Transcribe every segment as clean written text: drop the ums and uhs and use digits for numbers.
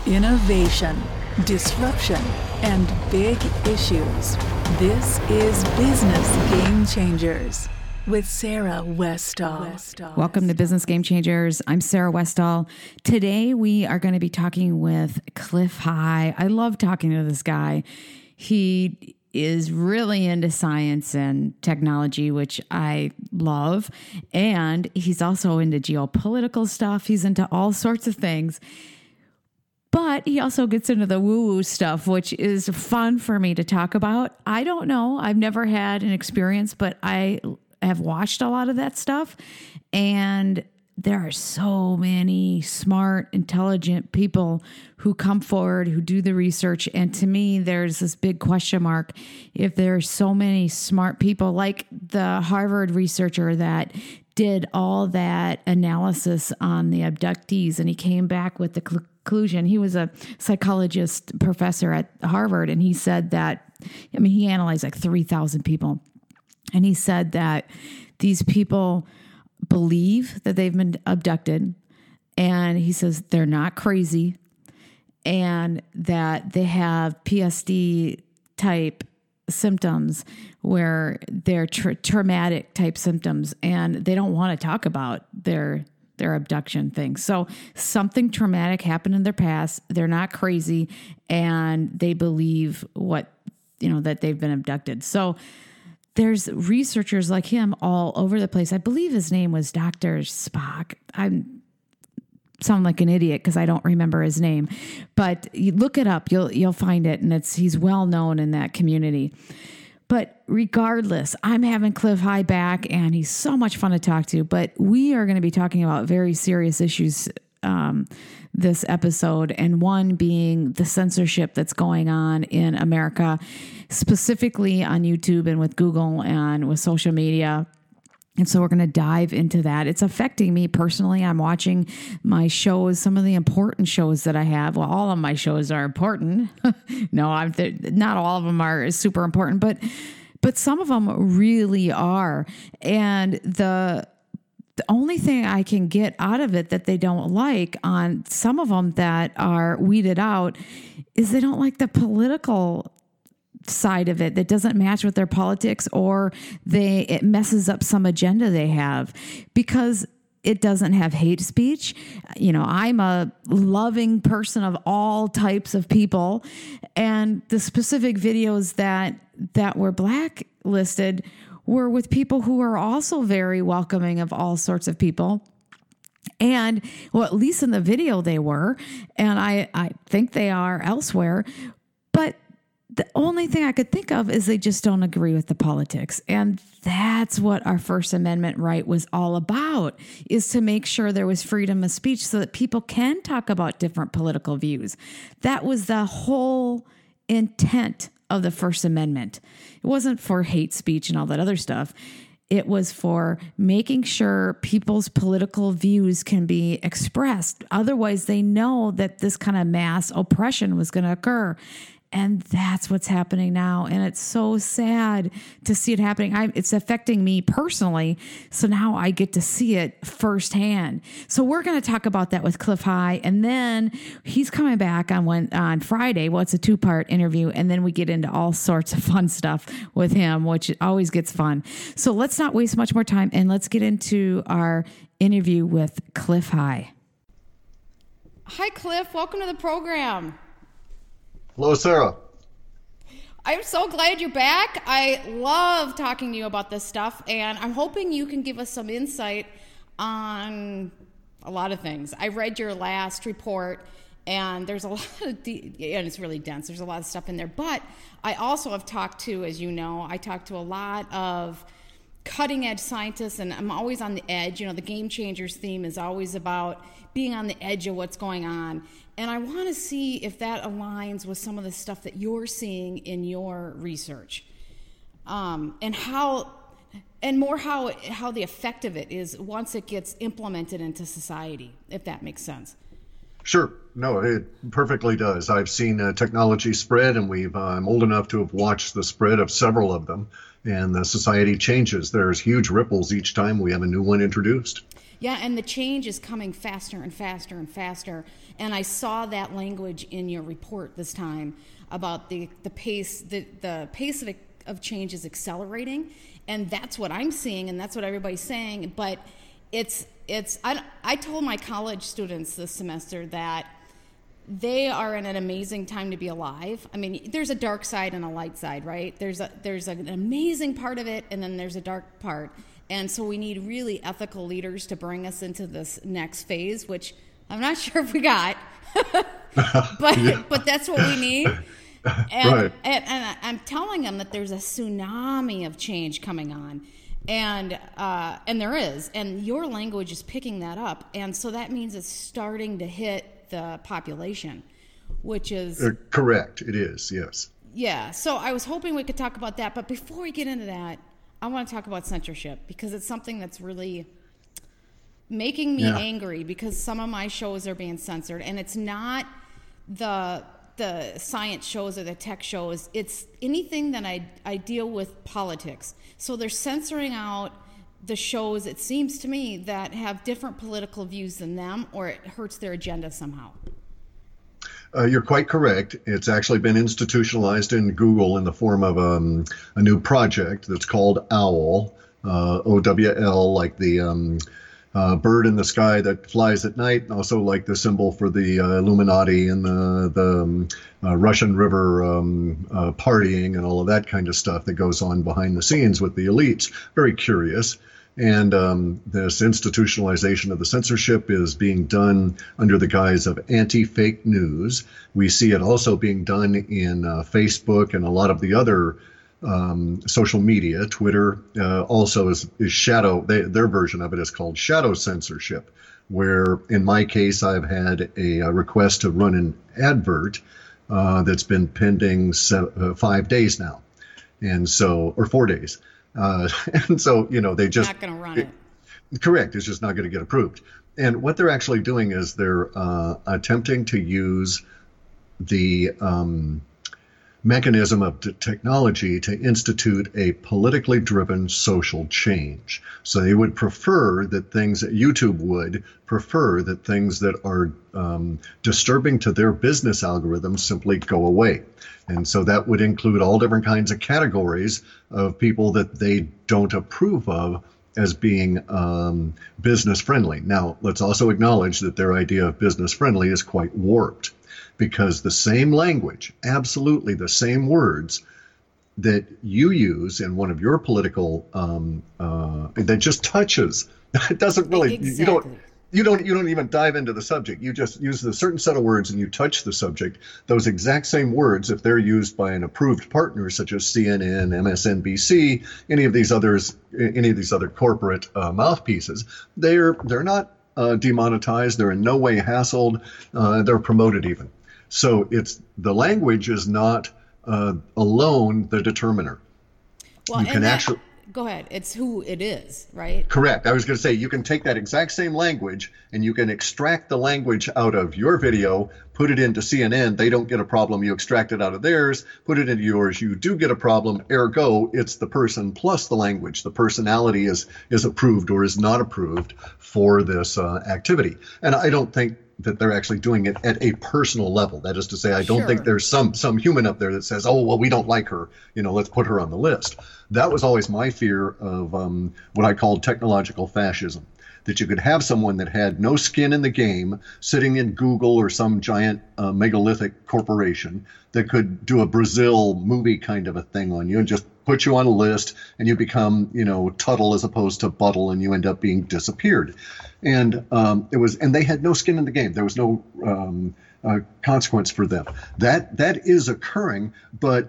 Innovation, disruption, and big issues. This is Business Game Changers with Sarah Westall. Welcome to Business Game Changers. I'm Sarah Westall. Today we are going to be talking with Cliff High. I love talking to this guy. He is really into science and technology, which I love. And he's also into geopolitical stuff. He's into all sorts of things. But he also gets into the woo-woo stuff, which is fun for me to talk about. I don't know. I've never had an experience, but I have watched a lot of that stuff. And there are so many smart, intelligent people who come forward, who do the research. And to me, there's this big question mark. If there are so many smart people, like the Harvard researcher that did all that analysis on the abductees, and he came back with the conclusion. He was a psychologist professor at Harvard, and he said that, he analyzed like 3,000 people. And he said that these people believe that they've been abducted, and he says they're not crazy, and that they have PSD type symptoms where they're traumatic type symptoms, and they don't want to talk about their abduction thing. So something traumatic happened in their past. They're not crazy, and they believe that they've been abducted. So there's researchers like him all over the place. I believe his name was Dr. Spock. I sound like an idiot because I don't remember his name, but you look it up, you'll find it, and he's well known in that community. But regardless, I'm having Cliff High back, and he's so much fun to talk to. But we are going to be talking about very serious issues this episode, and one being the censorship that's going on in America, specifically on YouTube and with Google and with social media. And so we're going to dive into that. It's affecting me personally. I'm watching my shows, some of the important shows that I have. Well, all of my shows are important. No, not all of them are super important, but some of them really are. And the only thing I can get out of it that they don't like on some of them that are weeded out is they don't like the political side of it that doesn't match with their politics, or it messes up some agenda they have because it doesn't have hate speech. I'm a loving person of all types of people, and the specific videos that were blacklisted were with people who are also very welcoming of all sorts of people. And well, at least in the video they were, and I think they are elsewhere, but the only thing I could think of is they just don't agree with the politics. And that's what our First Amendment right was all about, is to make sure there was freedom of speech so that people can talk about different political views. That was the whole intent of the First Amendment. It wasn't for hate speech and all that other stuff. It was for making sure people's political views can be expressed. Otherwise, they know that this kind of mass oppression was going to occur. And that's what's happening now. And it's so sad to see it happening. It's affecting me personally. So now I get to see it firsthand. So we're going to talk about that with Cliff High. And then he's coming back on Friday. Well, it's a 2-part interview. And then we get into all sorts of fun stuff with him, which always gets fun. So let's not waste much more time, and let's get into our interview with Cliff High. Hi, Cliff. Welcome to the program. Hello, Sarah. I'm so glad you're back. I love talking to you about this stuff, and I'm hoping you can give us some insight on a lot of things. I read your last report, and there's a lot of, and it's really dense. There's a lot of stuff in there, but I also have talked to, as you know, I talked to a lot of cutting-edge scientists, and I'm always on the edge. The Game Changers theme is always about being on the edge of what's going on. And I want to see if that aligns with some of the stuff that you're seeing in your research, and how the effect of it is once it gets implemented into society, if that makes sense. Sure. No, it perfectly does. I've seen technology spread, and I'm old enough to have watched the spread of several of them. And the society changes. There's huge ripples each time we have a new one introduced. Yeah, and the change is coming faster and faster and faster. And I saw that language in your report this time about the pace of change is accelerating, and that's what I'm seeing, and that's what everybody's saying. But I told my college students this semester that they are in an amazing time to be alive. I mean, there's a dark side and a light side, right? There's an amazing part of it, and then there's a dark part. And so we need really ethical leaders to bring us into this next phase, which I'm not sure if we got, but that's what we need. And, right. and I'm telling them that there's a tsunami of change coming on. And there is. And your language is picking that up. And so that means it's starting to hit the population, which is... correct. It is, yes. Yeah. So I was hoping we could talk about that. But before we get into that, I want to talk about censorship, because it's something that's really making me angry, because some of my shows are being censored. And it's not the science shows or the tech shows. It's anything that I deal with politics. So they're censoring out the shows, it seems to me, that have different political views than them, or it hurts their agenda somehow. You're quite correct. It's actually been institutionalized in Google in the form of a new project that's called OWL, OWL, like the bird in the sky that flies at night, and also like the symbol for the Illuminati and the Russian River partying and all of that kind of stuff that goes on behind the scenes with the elites. Very curious. And this institutionalization of the censorship is being done under the guise of anti-fake news. We see it also being done in Facebook and a lot of the other social media. Twitter also is shadow. Their version of it is called shadow censorship, where in my case I've had a request to run an advert that's been pending 5 days now, and so, or 4 days. And so, they just not going to run it. Correct. It's just not going to get approved. And what they're actually doing is they're attempting to use the mechanism of technology to institute a politically driven social change. So they would prefer that things that YouTube would prefer that things that are disturbing to their business algorithms simply go away. And so that would include all different kinds of categories of people that they don't approve of as being business friendly. Now, let's also acknowledge that their idea of business friendly is quite warped, because the same language, absolutely the same words that you use in one of your political, that just touches, it doesn't really, exactly. You don't even dive into the subject. You just use a certain set of words and you touch the subject. Those exact same words, if they're used by an approved partner such as CNN, MSNBC, any of these other corporate mouthpieces, they're not demonetized. They're in no way hassled. They're promoted even. So the language is not alone the determiner. Well, you can actually go ahead. It's who it is, right? Correct. I was going to say, you can take that exact same language and you can extract the language out of your video, put it into CNN. They don't get a problem. You extract it out of theirs, put it into yours. You do get a problem. Ergo, it's the person plus the language. The personality is approved or is not approved for this activity. And I don't think that they're actually doing it at a personal level. That is to say, I don't think there's some human up there that says, oh, well, we don't like her, let's put her on the list. That was always my fear of what I called technological fascism, that you could have someone that had no skin in the game sitting in Google or some giant megalithic corporation that could do a Brazil movie kind of a thing on you and just put you on a list, and you become, Tuttle as opposed to Buttle, and you end up being disappeared. And and they had no skin in the game. There was no consequence for them. That is occurring, but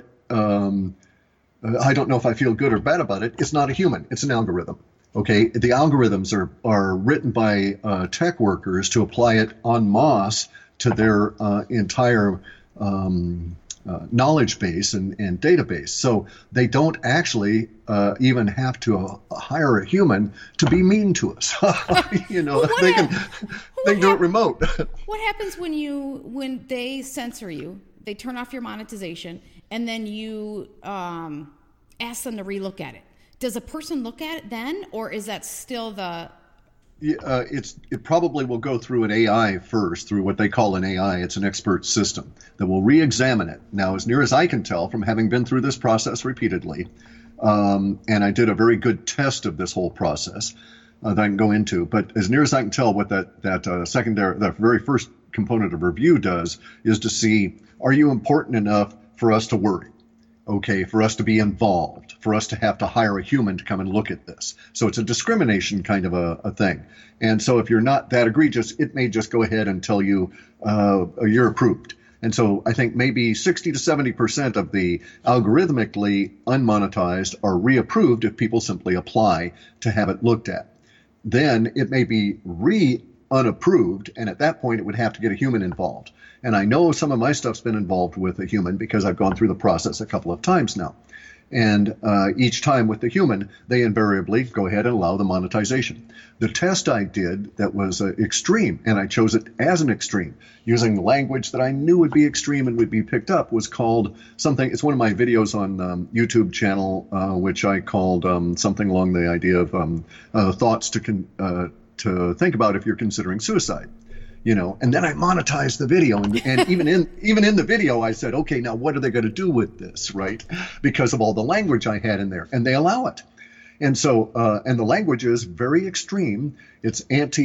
I don't know if I feel good or bad about it. It's not a human. It's an algorithm. Okay, the algorithms are written by tech workers to apply it en masse to their entire knowledge base and database. So they don't actually even have to hire a human to be mean to us. Well, they can do it remote. What happens when they censor you? They turn off your monetization, and then you ask them to relook at it. Does a person look at it then, or is that still the... It probably will go through an AI first, through what they call an AI. It's an expert system that will re-examine it. Now, as near as I can tell from having been through this process repeatedly, and I did a very good test of this whole process that I can go into, but as near as I can tell, what that very first component of review does is to see, are you important enough for us to worry? Okay, for us to be involved, for us to have to hire a human to come and look at this. So it's a discrimination kind of a thing. And so if you're not that egregious, it may just go ahead and tell you you're approved. And so I think maybe 60 to 70% of the algorithmically unmonetized are reapproved if people simply apply to have it looked at. Then it may be unapproved, and at that point it would have to get a human involved. And I know some of my stuff's been involved with a human because I've gone through the process a couple of times now. And each time with the human, they invariably go ahead and allow the monetization. The test I did that was extreme, and I chose it as an extreme, using language that I knew would be extreme and would be picked up, was called something. It's one of my videos on YouTube channel, which I called something along the idea of thoughts to think about if you're considering suicide. And then I monetized the video, and even in the video, I said, okay, now what are they going to do with this, right? Because of all the language I had in there, and they allow it. And so, and the language is very extreme. It's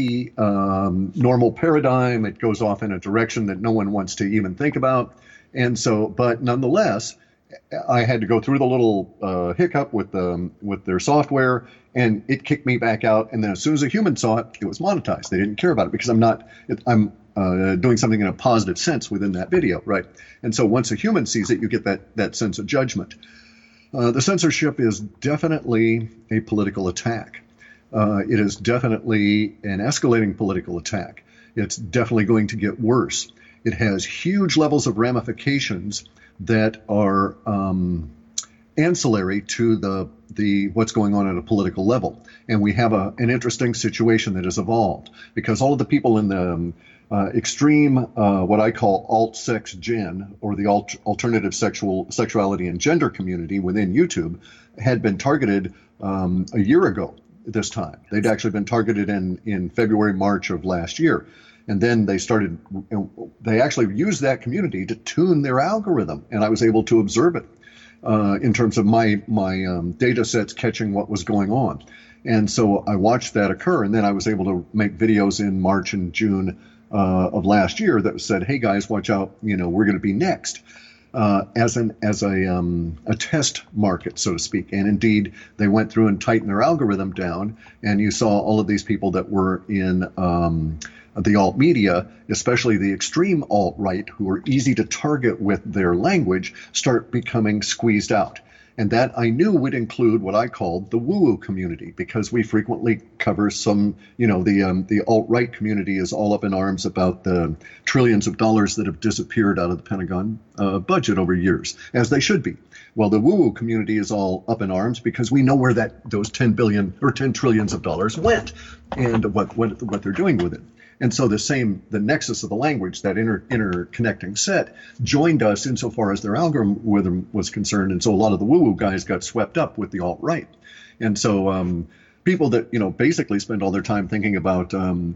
anti-normal paradigm. It goes off in a direction that no one wants to even think about. And so, but nonetheless, I had to go through the little hiccup with their software, and it kicked me back out. And then as soon as a human saw it, it was monetized. They didn't care about it because I'm doing something in a positive sense within that video, right? And so once a human sees it, you get that sense of judgment. The censorship is definitely a political attack. It is definitely an escalating political attack. It's definitely going to get worse. It has huge levels of ramifications that are ancillary to the what's going on at a political level. And we have an interesting situation that has evolved because all of the people in the extreme, what I call alt-sex gen, or the alternative sexuality and gender community within YouTube, had been targeted a year ago this time. They'd actually been targeted in February, March of last year. And then they actually used that community to tune their algorithm, and I was able to observe it in terms of my data sets catching what was going on. And so I watched that occur, and then I was able to make videos in March and June of last year that said, hey guys, watch out, we're going to be next. As a test market, so to speak. And indeed, they went through and tightened their algorithm down, and you saw all of these people that were in the alt media, especially the extreme alt-right, who are easy to target with their language, start becoming squeezed out. And that I knew would include what I called the woo-woo community, because we frequently cover some, the alt-right community is all up in arms about the trillions of dollars that have disappeared out of the Pentagon budget over years, as they should be. Well, the woo-woo community is all up in arms because we know where those 10 billion or 10 trillions of dollars went and what they're doing with it. And so the nexus of the language, that interconnecting set, joined us insofar as their algorithm was concerned. And so a lot of the woo-woo guys got swept up with the alt-right. And so people that, basically spend all their time thinking about,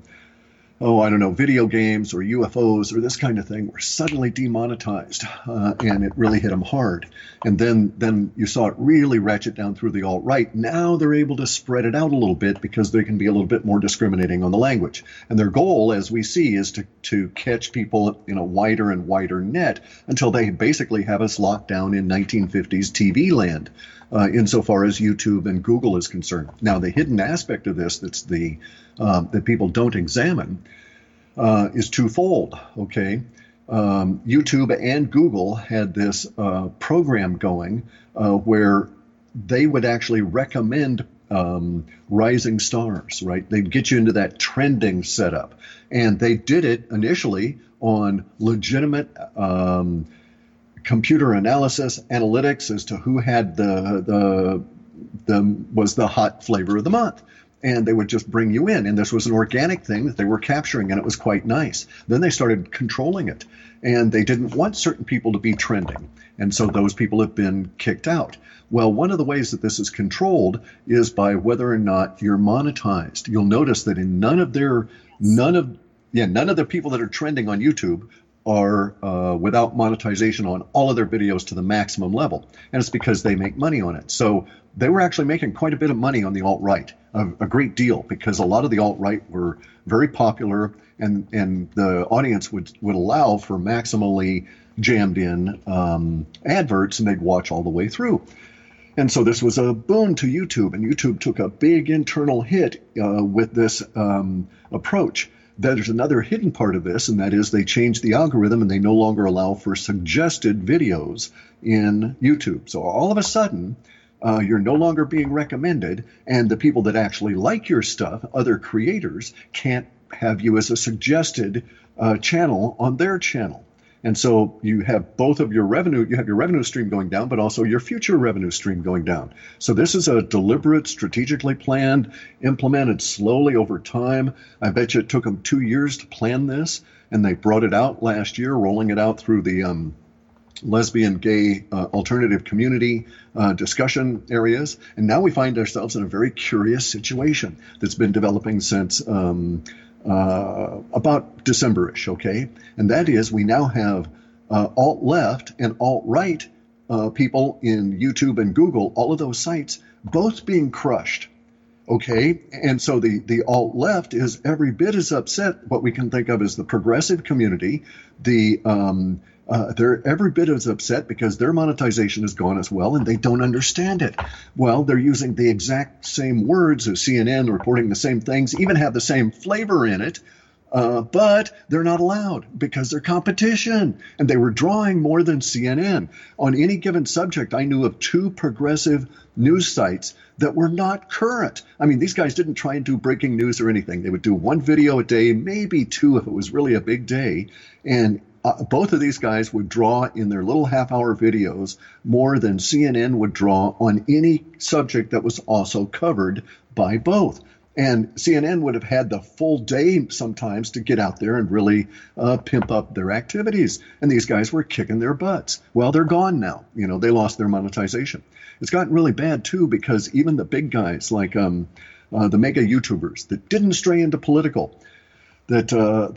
video games or UFOs or this kind of thing were suddenly demonetized. And it really hit them hard. And then you saw it really ratchet down through the alt-right. Now they're able to spread it out a little bit because they can be a little bit more discriminating on the language. And their goal, as we see, is to catch people in a wider and wider net until they basically have us locked down in 1950s TV land, insofar as YouTube and Google is concerned. Now, the hidden aspect of this that people don't examine is twofold, okay? YouTube and Google had this program going where they would actually recommend rising stars, right? They'd get you into that trending setup. And they did it initially on legitimate computer analysis analytics as to who had was the hot flavor of the month. And they would just bring you in. And this was an organic thing that they were capturing, and it was quite nice. Then they started controlling it, and they didn't want certain people to be trending. And so those people have been kicked out. Well, one of the ways that this is controlled is by whether or not you're monetized. You'll notice that in none of the people that are trending on YouTube are without monetization on all of their videos to the maximum level. And it's because they make money on it. So they were actually making quite a bit of money on the alt-right, a great deal, because a lot of the alt-right were very popular, and the audience would allow for maximally jammed in adverts, and they'd watch all the way through. And so this was a boon to YouTube, and YouTube took a big internal hit with this approach. There's another hidden part of this, and that is they changed the algorithm, and they no longer allow for suggested videos in YouTube. So all of a sudden, you're no longer being recommended, and the people that actually like your stuff, other creators, can't have you as a suggested channel on their channel. And so you have both of your revenue, you have your revenue stream going down, but also your future revenue stream going down. So this is a deliberate, strategically planned, implemented slowly over time. I bet you it took them 2 years to plan this, and they brought it out last year, rolling it out through the lesbian, gay, alternative community discussion areas. And now we find ourselves in a very curious situation that's been developing since about December-ish, okay? And that is we now have alt-left and alt-right people in YouTube and Google, all of those sites, both being crushed, okay? And so the alt-left is every bit as upset, what we can think of as the progressive community. They're every bit as upset because their monetization is gone as well, and they don't understand it. Well, they're using the exact same words as CNN, reporting the same things, even have the same flavor in it, but they're not allowed because they're competition, and they were drawing more than CNN. On any given subject, I knew of 2 progressive news sites that were not current. I mean, these guys didn't try and do breaking news or anything. They would do 1 video a day, maybe 2 if it was really a big day, and both of these guys would draw in their little half-hour videos more than CNN would draw on any subject that was also covered by both. And CNN would have had the full day sometimes to get out there and really pimp up their activities. And these guys were kicking their butts. Well, they're gone now. You know, they lost their monetization. It's gotten really bad, too, because even the big guys like the mega YouTubers that didn't stray into political, that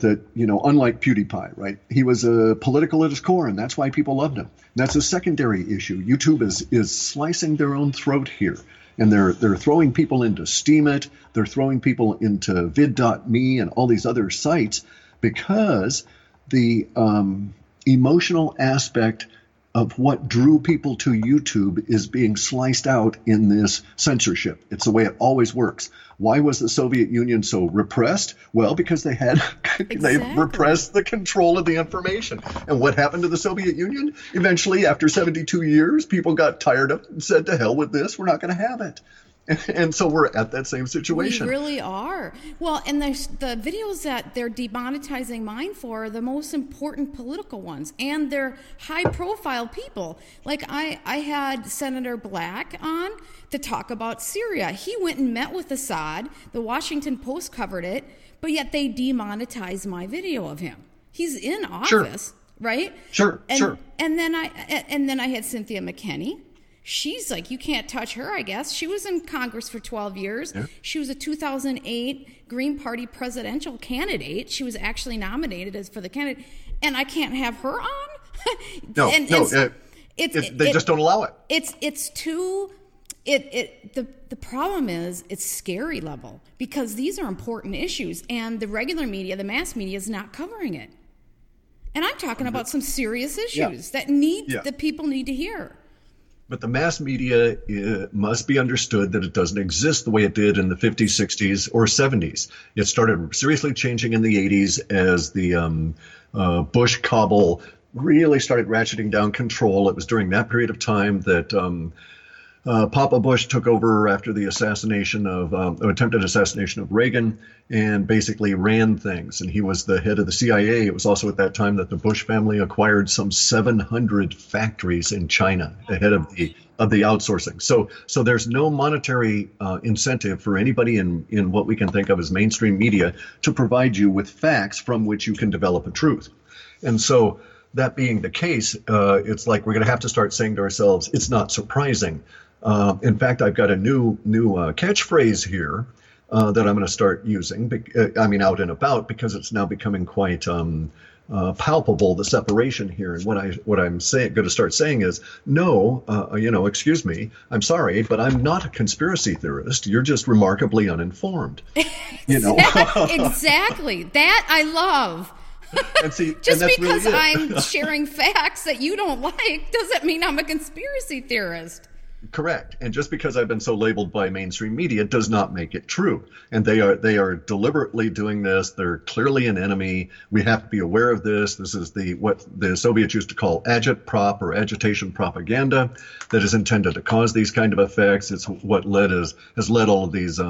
unlike PewDiePie, right? He was political at his core, and that's why people loved him. That's a secondary issue. YouTube is slicing their own throat here, and they're throwing people into Steemit, they're throwing people into vid.me and all these other sites because the emotional aspect of what drew people to YouTube is being sliced out in this censorship. It's the way it always works. Why was the Soviet Union so repressed? Well, because they had they repressed the control of the information. And what happened to the Soviet Union? Eventually, after 72 years, people got tired of it and said, to hell with this, we're not going to have it. And so we're at that same situation. We really are. Well, and the videos that they're demonetizing mine for are the most important political ones, and they're high-profile people. Like I had Senator Black on to talk about Syria. He went and met with Assad. The Washington Post covered it, but yet they demonetized my video of him. He's in office, right? Sure. And then I had Cynthia McKinney. She's like, you can't touch her, I guess. She was in Congress for 12 years. Yeah. She was a 2008 Green Party presidential candidate. She was actually nominated for the candidate. And I can't have her on? They just don't allow it. The problem is it's scary level because these are important issues. And the regular media, the mass media, is not covering it. And I'm talking about some serious issues that the people need to hear. But the mass media must be understood that it doesn't exist the way it did in the 50s, 60s, or 70s. It started seriously changing in the 80s as the Bush cabal really started ratcheting down control. It was during that period of time that Papa Bush took over after the attempted assassination of Reagan, and basically ran things. And he was the head of the CIA. It was also at that time that the Bush family acquired some 700 factories in China ahead of the outsourcing. So there's no monetary incentive for anybody in what we can think of as mainstream media to provide you with facts from which you can develop a truth. And so that being the case, it's like we're going to have to start saying to ourselves, it's not surprising. In fact, I've got a new catchphrase here that I'm going to start using. Out and about, because it's now becoming quite palpable, the separation here. And what I'm going to start saying is, no, excuse me, I'm sorry, but I'm not a conspiracy theorist. You're just remarkably uninformed. Exactly. That I love. And see, just and because really I'm sharing facts that you don't like doesn't mean I'm a conspiracy theorist. Correct. And just because I've been so labeled by mainstream media does not make it true. And they are deliberately doing this. They're clearly an enemy. We have to be aware of this. This is what the Soviets used to call agitprop, or agitation propaganda, that is intended to cause these kind of effects. It's what has led all of these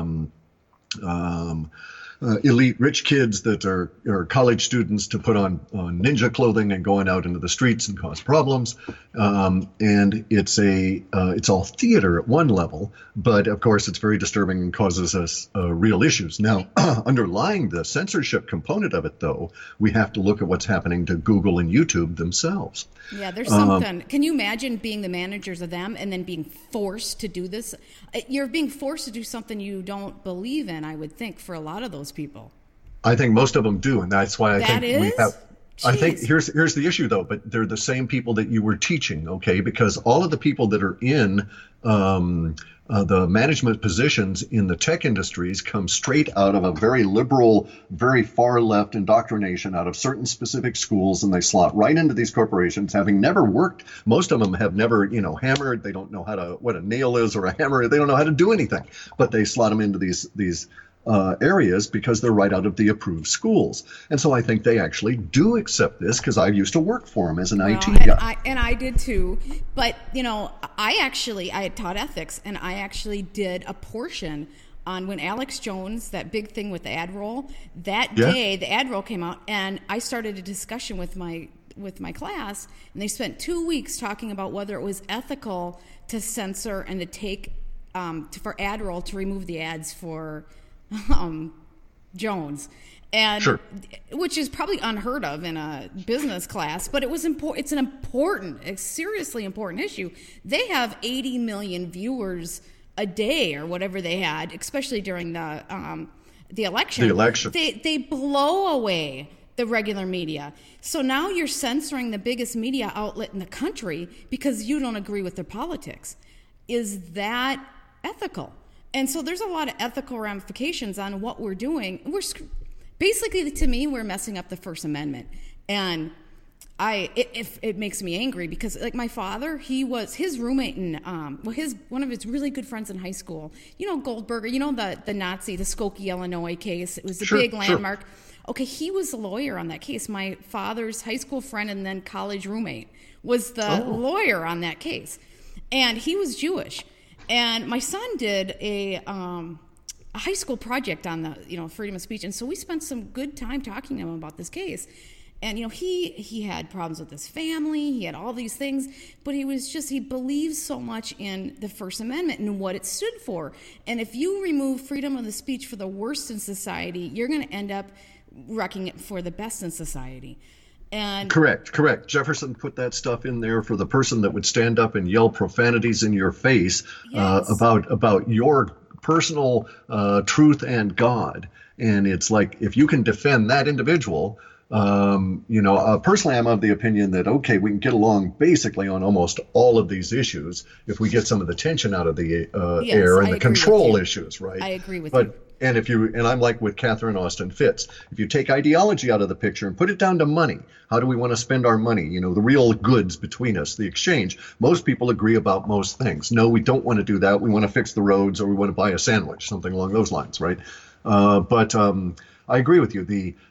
elite rich kids that are college students to put on ninja clothing and going out into the streets and cause problems. And it's all theater at one level, but of course it's very disturbing and causes us real issues. Now, underlying the censorship component of it, though, we have to look at what's happening to Google and YouTube themselves. Yeah, there's something. Can you imagine being the managers of them and then being forced to do this? You're being forced to do something you don't believe in, I would think, for a lot of those people. I think most of them do, and that's why we have. I think here's the issue, though. But they're the same people that you were teaching, okay? Because all of the people that are in the management positions in the tech industries come straight out of a very liberal, very far left indoctrination out of certain specific schools, and they slot right into these corporations, having never worked. Most of them have never, hammered. They don't know what a nail is or a hammer. They don't know how to do anything, but they slot them into these areas because they're right out of the approved schools. And so I think they actually do accept this, because I used to work for them as an IT guy. And I did too. But, I had taught ethics, and I actually did a portion on when Alex Jones, that big thing with the ad roll, day the ad roll came out, and I started a discussion with my class, and they spent 2 weeks talking about whether it was ethical to censor and to take for ad roll to remove the ads for Jones, and sure. Which is probably unheard of in a business class, but it was important. It's a seriously important issue. They have 80 million viewers a day, or whatever they had, especially during the election. The election. They blow away the regular media. So now you're censoring the biggest media outlet in the country because you don't agree with their politics. Is that ethical? And so there's a lot of ethical ramifications on what we're doing. Basically, to me, we're messing up the First Amendment. And it makes me angry because, like, my father, his roommate and one of his really good friends in high school, Goldberger, the Nazi, the Skokie, Illinois case. It was a big landmark. Okay, he was the lawyer on that case. My father's high school friend and then college roommate was the lawyer on that case. And he was Jewish. And my son did a high school project on the freedom of speech, and so we spent some good time talking to him about this case. And he had problems with his family, he had all these things, but he believes so much in the First Amendment and what it stood for. And if you remove freedom of the speech for the worst in society, you're going to end up wrecking it for the best in society. And Correct. Jefferson put that stuff in there for the person that would stand up and yell profanities in your face about your personal truth and God. And it's like, if you can defend that individual, personally, I'm of the opinion that, okay, we can get along basically on almost all of these issues if we get some of the tension out of the air and the control issues, right? I agree with you. And I'm like with Catherine Austin Fitts, if you take ideology out of the picture and put it down to money, how do we want to spend our money? The real goods between us, the exchange. Most people agree about most things. No, we don't want to do that. We want to fix the roads, or we want to buy a sandwich, something along those lines, right? But I agree with you.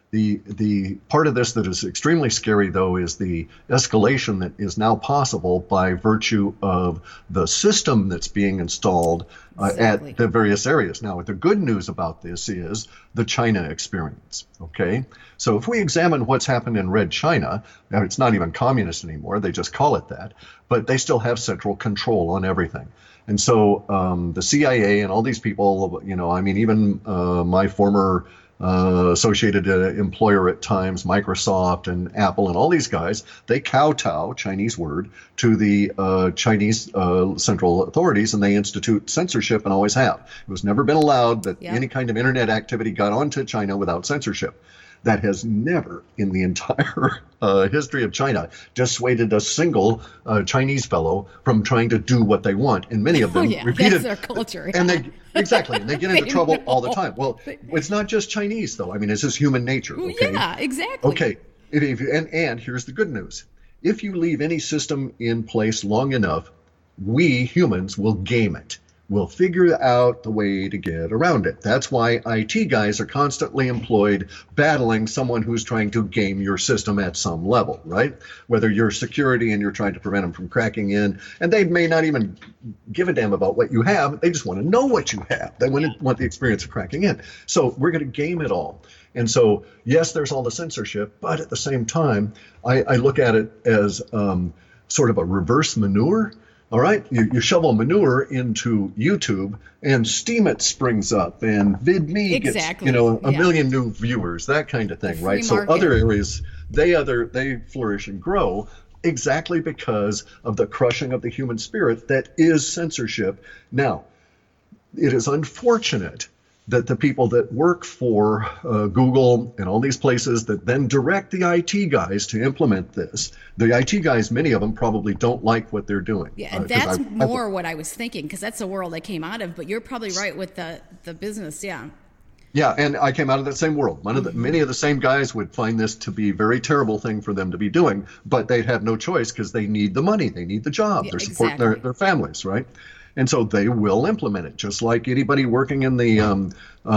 The part of this that is extremely scary, though, is the escalation that is now possible by virtue of the system that's being installed at the various areas. Now, the good news about this is the China experience, okay? So if we examine what's happened in Red China, now it's not even communist anymore, they just call it that, but they still have central control on everything. And so the CIA and all these people, even my former associated employer at times, Microsoft and Apple and all these guys, they kowtow, Chinese word, to the Chinese central authorities, and they institute censorship and always have. It was never been allowed that any kind of internet activity got onto China without censorship. That has never, in the entire history of China, dissuaded a single Chinese fellow from trying to do what they want. And many of them repeated. That's their culture. And they get into trouble all the time. Well, it's not just Chinese, though. I mean, it's just human nature. Okay? Yeah, exactly. Okay. And here's the good news. If you leave any system in place long enough, we humans will game it. We'll figure out the way to get around it. That's why IT guys are constantly employed battling someone who's trying to game your system at some level, right? Whether you're security and you're trying to prevent them from cracking in, and they may not even give a damn about what you have. They just want to know what you have. They want the experience of cracking in. So we're going to game it all. And so, yes, there's all the censorship, but at the same time, I look at it as sort of a reverse manure. All right, you shovel manure into YouTube, and Steemit springs up, and VidMe gets a million new viewers, that kind of thing, right? So other areas they flourish and grow exactly because of the crushing of the human spirit that is censorship. Now, it is unfortunate that the people that work for Google and all these places that then direct the IT guys to implement this, the IT guys, many of them probably don't like what they're doing. Yeah, and that's more what I was thinking, because that's the world I came out of. But you're probably right with the business, yeah. Yeah, and I came out of that same world. Many of the same guys would find this to be a very terrible thing for them to be doing, but they'd have no choice because they need the money, they need the job, they're supporting their families, right? And so they will implement it, just like anybody working in the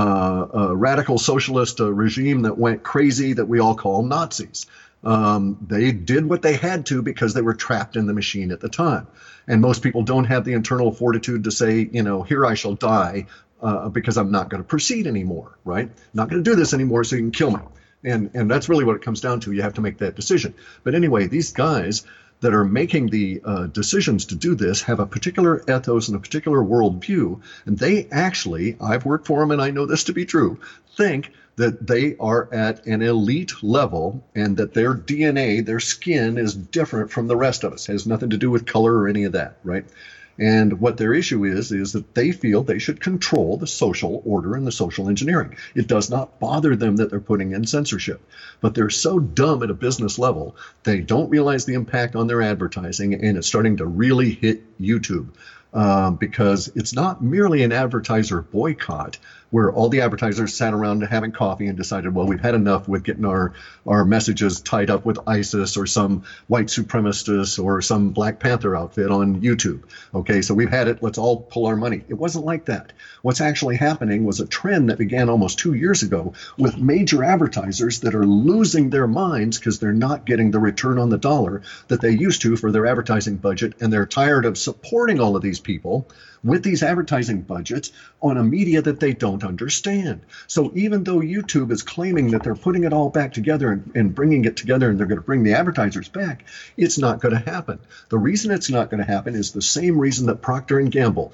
radical socialist regime that went crazy that we all call Nazis. They did what they had to because they were trapped in the machine at the time. And most people don't have the internal fortitude to say, here I shall die because I'm not going to proceed anymore, right? Not going to do this anymore so you can kill me. And that's really what it comes down to. You have to make that decision. But anyway, these guys that are making the decisions to do this have a particular ethos and a particular worldview. And they actually, I've worked for them and I know this to be true, think that they are at an elite level and that their DNA, their skin is different from the rest of us. It has nothing to do with color or any of that, right? And what their issue is that they feel they should control the social order and the social engineering. It does not bother them that they're putting in censorship. But they're so dumb at a business level, they don't realize the impact on their advertising, and it's starting to really hit YouTube. Because it's not merely an advertiser boycott where all the advertisers sat around having coffee and decided, well, we've had enough with getting our messages tied up with ISIS or some white supremacist or some Black Panther outfit on YouTube. Okay, so we've had it. Let's all pull our money. It wasn't like that. What's actually happening was a trend that began almost 2 years ago with major advertisers that are losing their minds because they're not getting the return on the dollar that they used to for their advertising budget, and they're tired of supporting all of these people with these advertising budgets on a media that they don't understand. So even though YouTube is claiming that they're putting it all back together and bringing it together and they're going to bring the advertisers back, it's not going to happen. The reason it's not going to happen is the same reason that Procter & Gamble,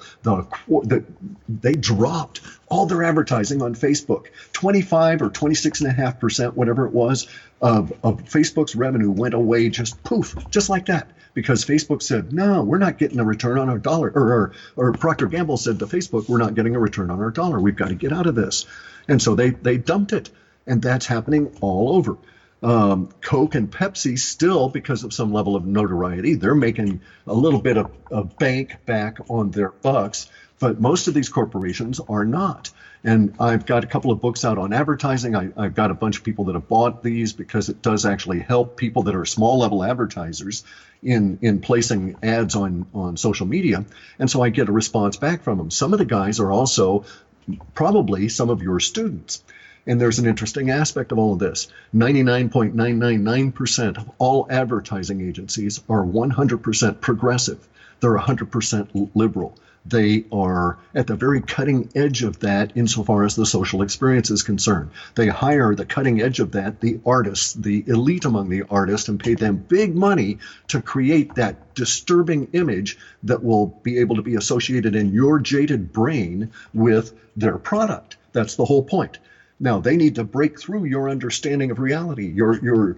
they dropped all their advertising on Facebook. 25 or 26.5%, whatever it was, of Facebook's revenue went away just poof, just like that. Because Facebook said, no, we're not getting a return on our dollar. Or Procter & Gamble said to Facebook, we're not getting a return on our dollar. We've got to get out of this. And so they dumped it. And that's happening all over. Coke and Pepsi still, because of some level of notoriety, they're making a little bit of bank back on their bucks. But most of these corporations are not. And I've got a couple of books out on advertising. I've got a bunch of people that have bought these because it does actually help people that are small level advertisers in placing ads on social media. And so I get a response back from them. Some of the guys are also probably some of your students. And there's an interesting aspect of all of this. 99.999% of all advertising agencies are 100% progressive. They're 100% liberal. They are at the very cutting edge of that insofar as the social experience is concerned. They hire the cutting edge of that, the artists, the elite among the artists, and pay them big money to create that disturbing image that will be able to be associated in your jaded brain with their product. That's the whole point. Now, they need to break through your understanding of reality, your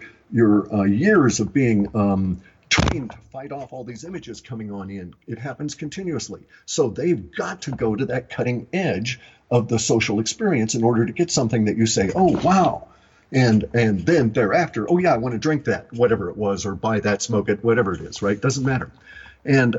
years of being trained to fight off all these images coming on in. It happens continuously. So they've got to go to that cutting edge of the social experience in order to get something that you say, oh, wow. And then thereafter, oh, yeah, I want to drink that, whatever it was, or buy that, smoke it, whatever it is, right? Doesn't matter. And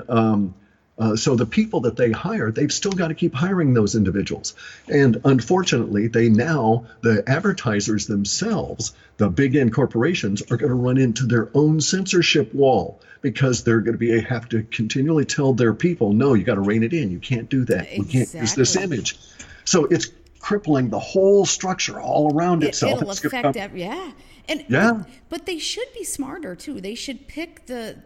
so the people that they hire, they've still got to keep hiring those individuals. And unfortunately, the advertisers themselves, the big end corporations, are going to run into their own censorship wall because they're going to have to continually tell their people, no, you got to rein it in. You can't do that. Exactly. We can't use this image. So it's crippling the whole structure all around itself. It'll affect that, yeah. And yeah. But they should be smarter too. They should pick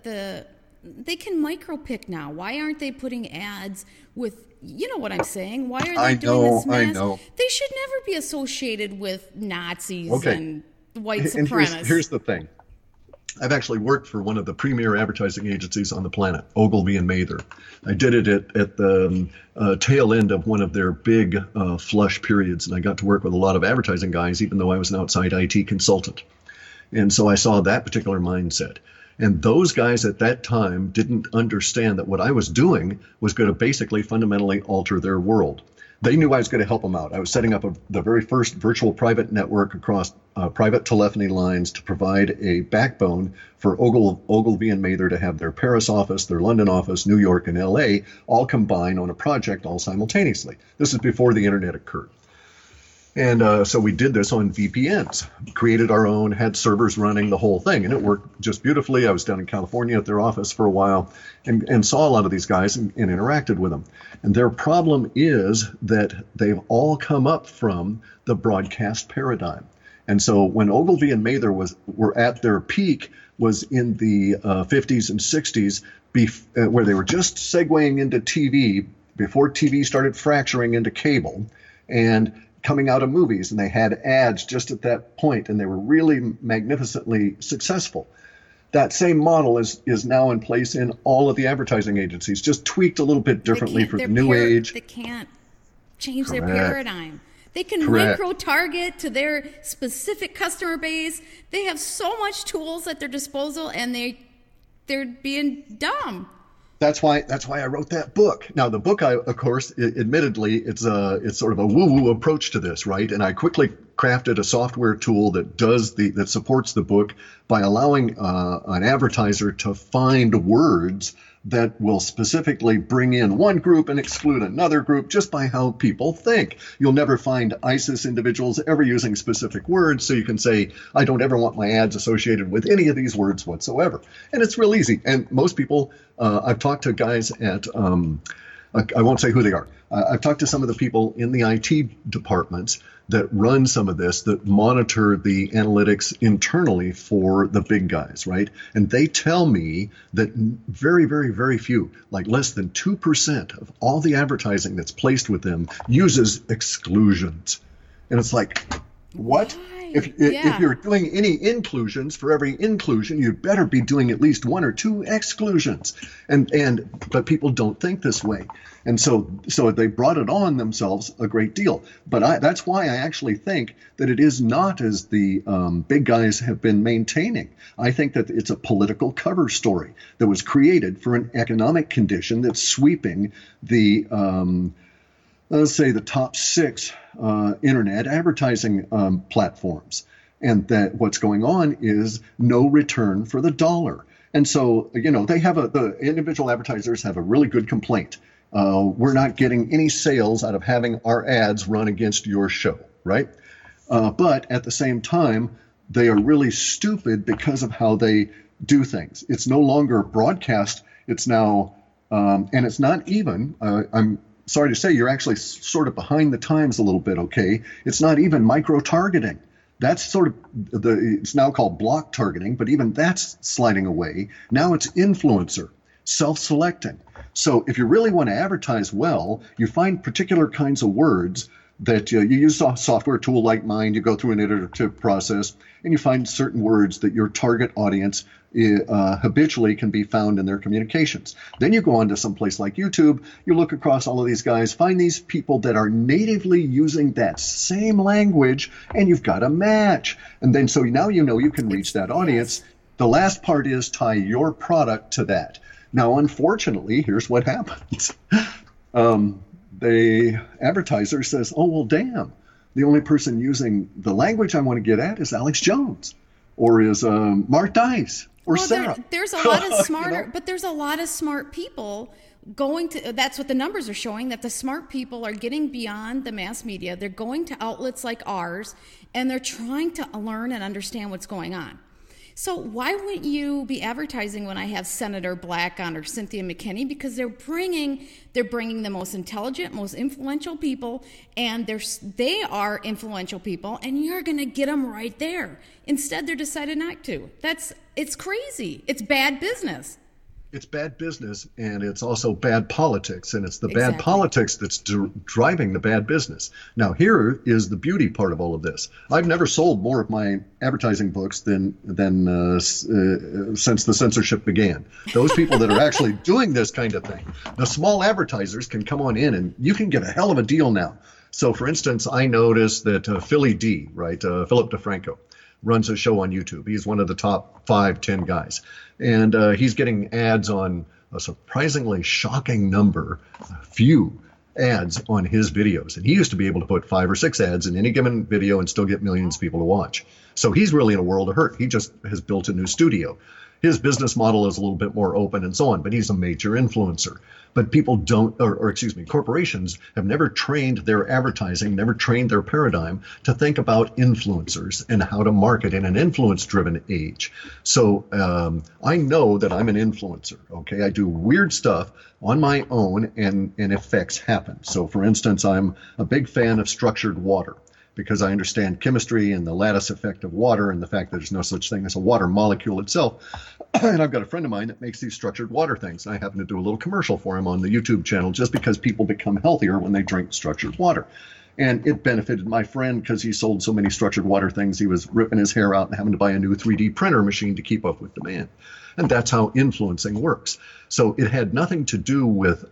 they can micro pick now. Why aren't they putting ads with, you know what I'm saying? Why are they doing this mass? I know. They should never be associated with Nazis and white and supremacists. Here's the thing. I've actually worked for one of the premier advertising agencies on the planet, Ogilvy and Mather. I did it at the tail end of one of their big flush periods, and I got to work with a lot of advertising guys, even though I was an outside IT consultant. And so I saw that particular mindset. And those guys at that time didn't understand that what I was doing was going to basically fundamentally alter their world. They knew I was going to help them out. I was setting up the very first virtual private network across private telephony lines to provide a backbone for Ogilvy and Mather to have their Paris office, their London office, New York, and LA all combine on a project all simultaneously. This is before the internet occurred. And so we did this on VPNs, created our own, had servers running, the whole thing, and it worked just beautifully. I was down in California at their office for a while and saw a lot of these guys and interacted with them. And their problem is that they've all come up from the broadcast paradigm. And so when Ogilvy and Mather were at their peak was in the 50s and 60s, where they were just segueing into TV before TV started fracturing into cable and coming out of movies, and they had ads just at that point, and they were really magnificently successful. That same model is now in place in all of the advertising agencies, just tweaked a little bit differently for the new age. They can't change their paradigm. They can micro-target to their specific customer base. They have so much tools at their disposal, and they're being dumb. That's why I wrote that book. Now, the book, of course, admittedly, it's sort of a woo-woo approach to this, right? And I quickly crafted a software tool that supports the book by allowing an advertiser to find words that will specifically bring in one group and exclude another group just by how people think. You'll never find ISIS individuals ever using specific words, so you can say, I don't ever want my ads associated with any of these words whatsoever. And it's real easy. And most people, I've talked to guys at, I won't say who they are. I've talked to some of the people in the IT departments that run some of this, that monitor the analytics internally for the big guys, right? And they tell me that very, very, very few, like less than 2% of all the advertising that's placed with them uses exclusions. And it's like, what? Why? If you're doing any inclusions, for every inclusion, you better be doing at least one or two exclusions. But people don't think this way. And so they brought it on themselves a great deal. But that's why I actually think that it is not as the big guys have been maintaining. I think that it's a political cover story that was created for an economic condition that's sweeping the, let's say, the top 6 internet advertising platforms. And that what's going on is no return for the dollar. And so, they have the individual advertisers have a really good complaint. We're not getting any sales out of having our ads run against your show, right? But at the same time, they are really stupid because of how they do things. It's no longer broadcast. It's now, and it's not even, I'm sorry to say, you're actually sort of behind the times a little bit, okay? It's not even micro-targeting. That's sort of, it's now called block targeting, but even that's sliding away. Now it's influencer, self-selecting. So if you really want to advertise well, you find particular kinds of words that you use a software tool like mine, you go through an iterative process, and you find certain words that your target audience habitually can be found in their communications. Then you go on to some place like YouTube, you look across all of these guys, find these people that are natively using that same language, and you've got a match. And then so now you know you can reach that audience. The last part is tie your product to that. Now, unfortunately, here's what happens. The advertiser says, oh, well, damn, the only person using the language I want to get at is Alex Jones or is Mark Dice or Sarah. There's a lot of smarter, but there's a lot of smart people going to, that's what the numbers are showing, that the smart people are getting beyond the mass media. They're going to outlets like ours, and they're trying to learn and understand what's going on. So why wouldn't you be advertising when I have Senator Black on or Cynthia McKinney? Because they're bringing the most intelligent, most influential people, and they are influential people, and you're going to get them right there. Instead, they're decided not to. It's crazy. It's bad business. It's bad business, and it's also bad politics, and it's the bad politics that's driving the bad business. Now, here is the beauty part of all of this. I've never sold more of my advertising books than since the censorship began. Those people that are actually doing this kind of thing. The small advertisers can come on in, and you can get a hell of a deal now. So, for instance, I noticed that Philly D, right, Philip DeFranco, runs a show on YouTube. He's one of the top 5-10 guys. And he's getting ads on a surprisingly shocking few ads on his videos. And he used to be able to put 5 or 6 ads in any given video and still get millions of people to watch. So he's really in a world of hurt. He just has built a new studio. His business model is a little bit more open and so on, but he's a major influencer. But people corporations have never trained their advertising, never trained their paradigm to think about influencers and how to market in an influence-driven age. So I know that I'm an influencer, okay? I do weird stuff on my own, and effects happen. So, for instance, I'm a big fan of structured water, because I understand chemistry and the lattice effect of water and the fact that there's no such thing as a water molecule itself. And I've got a friend of mine that makes these structured water things. And I happen to do a little commercial for him on the YouTube channel just because people become healthier when they drink structured water. And it benefited my friend because he sold so many structured water things. He was ripping his hair out and having to buy a new 3D printer machine to keep up with demand. And that's how influencing works. So it had nothing to do with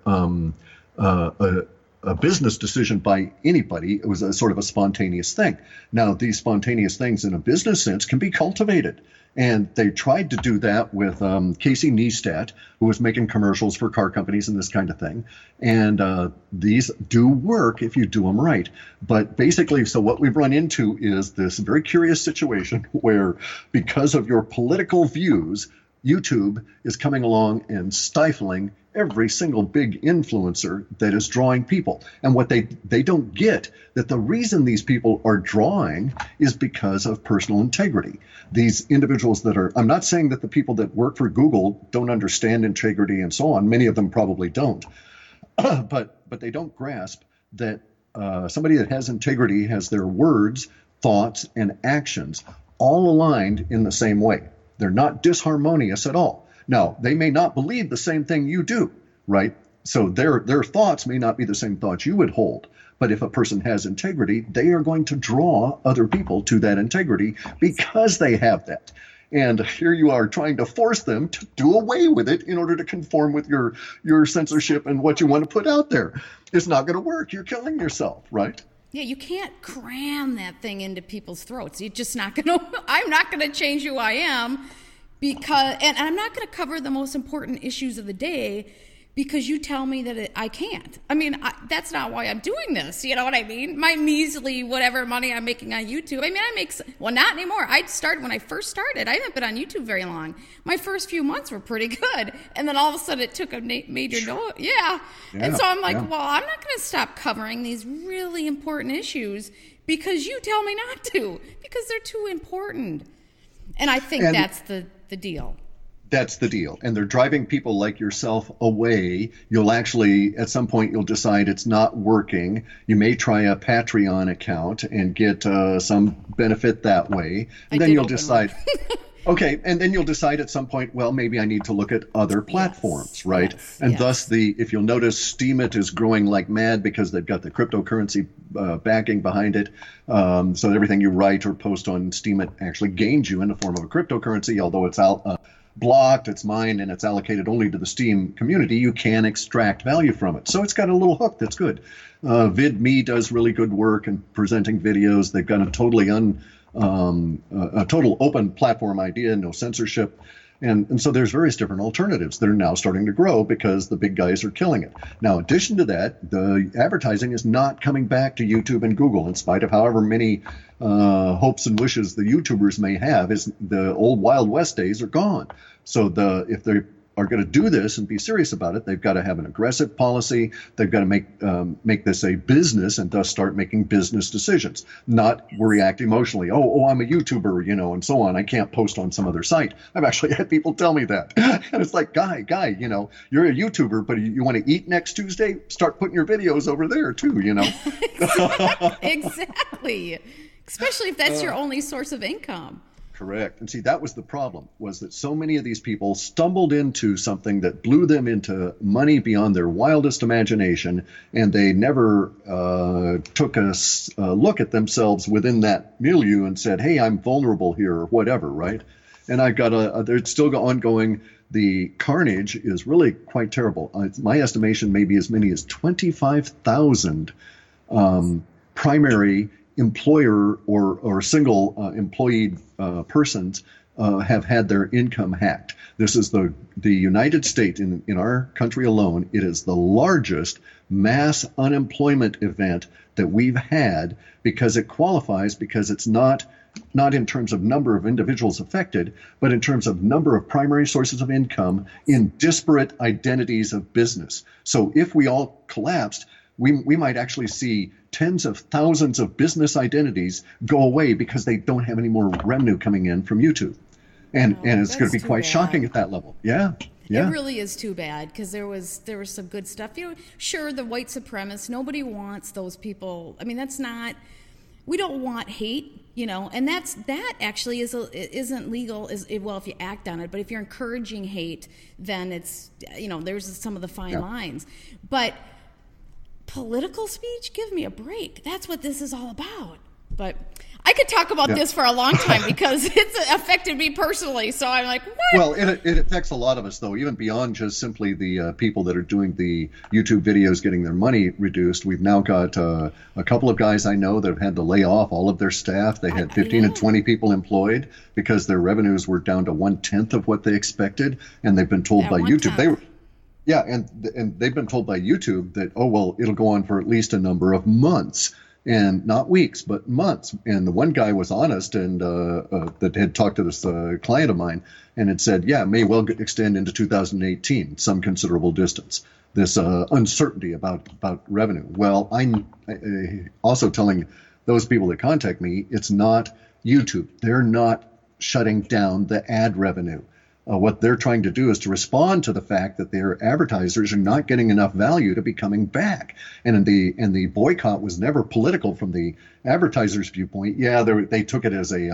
a business decision by anybody. It was a sort of a spontaneous thing. Now, these spontaneous things in a business sense can be cultivated. And they tried to do that with Casey Neistat, who was making commercials for car companies and this kind of thing. And these do work if you do them right. But basically, so what we've run into is this very curious situation where, because of your political views, YouTube is coming along and stifling every single big influencer that is drawing people. And what they don't get, that the reason these people are drawing is because of personal integrity. These individuals that are, I'm not saying that the people that work for Google don't understand integrity and so on. Many of them probably don't. But they don't grasp that somebody that has integrity has their words, thoughts, and actions all aligned in the same way. They're not disharmonious at all. Now, they may not believe the same thing you do, right? So their thoughts may not be the same thoughts you would hold. But if a person has integrity, they are going to draw other people to that integrity because they have that. And here you are trying to force them to do away with it in order to conform with your censorship and what you want to put out there. It's not going to work. You're killing yourself, right? Yeah, you can't cram that thing into people's throats. You're just not going to, I'm not going to change who I am because, and I'm not going to cover the most important issues of the day because you tell me that I can't. I mean, that's not why I'm doing this. You know what I mean? My measly whatever money I'm making on YouTube. I mean, well, not anymore. When I first started, I haven't been on YouTube very long. My first few months were pretty good. And then all of a sudden it took a major note. Yeah. And so I'm like, well, I'm not going to stop covering these really important issues because you tell me not to, because they're too important. And I think that's the deal. That's the deal. And they're driving people like yourself away. You'll actually, at some point, you'll decide it's not working. You may try a Patreon account and get some benefit that way. And then you'll decide, okay, and then you'll decide at some point, well, maybe I need to look at other platforms, right? And thus, if you'll notice, Steemit is growing like mad because they've got the cryptocurrency backing behind it. So everything you write or post on Steemit actually gains you in the form of a cryptocurrency, although it's blocked, it's mined, and it's allocated only to the Steem community. You can extract value from it. So it's got a little hook that's good. VidMe does really good work in presenting videos. They've got a totally a total open platform idea, no censorship. And so there's various different alternatives that are now starting to grow because the big guys are killing it. Now, in addition to that, the advertising is not coming back to YouTube and Google, in spite of however many hopes and wishes the YouTubers may have. Is the old Wild West days are gone. So if they are going to do this and be serious about it, they've got to have an aggressive policy. They've got to make this a business and thus start making business decisions, not react emotionally. Oh, I'm a YouTuber, and so on. I can't post on some other site. I've actually had people tell me that. And it's like, guy, you're a YouTuber, but you want to eat next Tuesday? Start putting your videos over there too, Exactly. Especially if that's your only source of income. Correct. And see, that was the problem, was that so many of these people stumbled into something that blew them into money beyond their wildest imagination, and they never took a look at themselves within that milieu and said, hey, I'm vulnerable here or whatever, right? And I've got there's still ongoing. The carnage is really quite terrible. My estimation may be as many as 25,000 primary employer or single employee persons have had their income hacked. This is the United States, in our country alone, it is the largest mass unemployment event that we've had because it qualifies, because it's not in terms of number of individuals affected, but in terms of number of primary sources of income in disparate identities of business. So if we all collapsed, we might actually see tens of thousands of business identities go away because they don't have any more revenue coming in from YouTube. And it's going to be quite shocking at that level. Yeah. It really is too bad, because there was some good stuff. Sure, the white supremacists, nobody wants those people. I mean, we don't want hate, and that actually isn't legal if you act on it. But if you're encouraging hate, then it's, there's some of the fine lines. But political speech, give me a break. That's what this is all about. But I could talk about this for a long time because it's affected me personally. So I'm like, what? Well, it affects a lot of us, though, even beyond just simply the people that are doing the YouTube videos getting their money reduced. We've now got a couple of guys I know that have had to lay off all of their staff. They had 15 and 20 people employed because their revenues were down to 1/10 of what they expected. And they've been told by YouTube, and they've been told by YouTube that, it'll go on for at least a number of months. And not weeks, but months. And the one guy was honest and that had talked to this client of mine and had said, it may well extend into 2018, some considerable distance, this uncertainty about revenue. Well, I'm also telling those people that contact me, it's not YouTube. They're not shutting down the ad revenue. What they're trying to do is to respond to the fact that their advertisers are not getting enough value to be coming back. And the boycott was never political from the advertisers' viewpoint. Yeah, they took it as a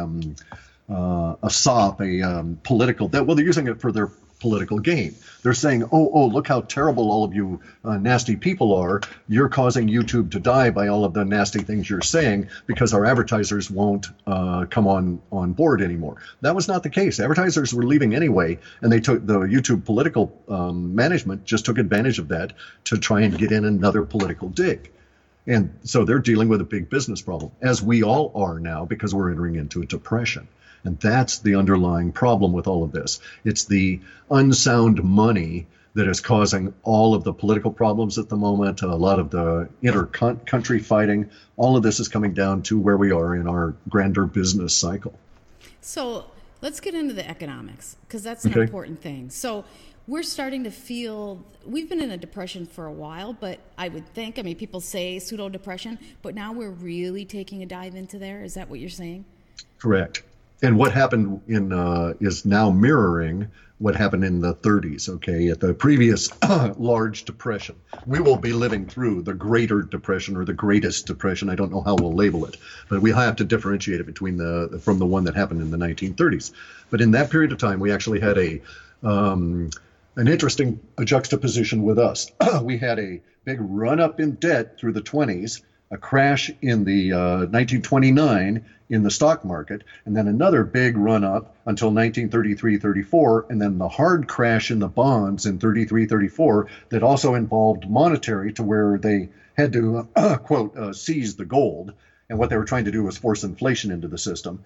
SOP, political. They're using it for their political gain. They're saying, look how terrible all of you nasty people are. You're causing YouTube to die by all of the nasty things you're saying because our advertisers won't come on board anymore. That was not the case. Advertisers were leaving anyway, and they took the YouTube political management just took advantage of that to try and get in another political dig. And so they're dealing with a big business problem, as we all are now, because we're entering into a depression. And that's the underlying problem with all of this. It's the unsound money that is causing all of the political problems at the moment, a lot of the inter-country fighting. All of this is coming down to where we are in our grander business cycle. So let's get into the economics, because that's an important thing. So we're starting to feel, we've been in a depression for a while, but I would think, people say pseudo-depression, but now we're really taking a dive into there. Is that what you're saying? Correct. And what happened is now mirroring what happened in the 30s, okay, at the previous large depression. We will be living through the Greater Depression or the Greatest Depression. I don't know how we'll label it, but we have to differentiate it from the one that happened in the 1930s. But in that period of time, we actually had an interesting juxtaposition with us. We had a big run-up in debt through the 20s, a crash in the 1929 in the stock market, and then another big run-up until 1933-34, and then the hard crash in the bonds in 33-34 that also involved monetary, to where they had to, quote, seize the gold. And what they were trying to do was force inflation into the system.